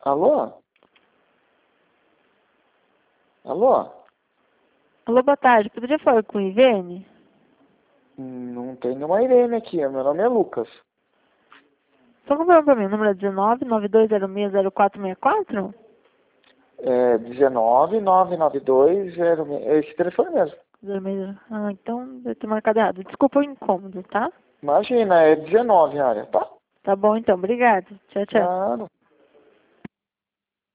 Alô? Alô? Alô, boa tarde. Poderia falar com o Ivene? Não tem nenhuma Irene aqui. Meu nome é Lucas. Só confirma pra mim, o número é 19-9206-0464? É 1999206. É esse telefone mesmo. Ah, então deve ter marcado errado. Desculpa o incômodo, tá? Imagina, é 19 área, tá? Tá bom então, obrigado. Tchau, tchau. Nada.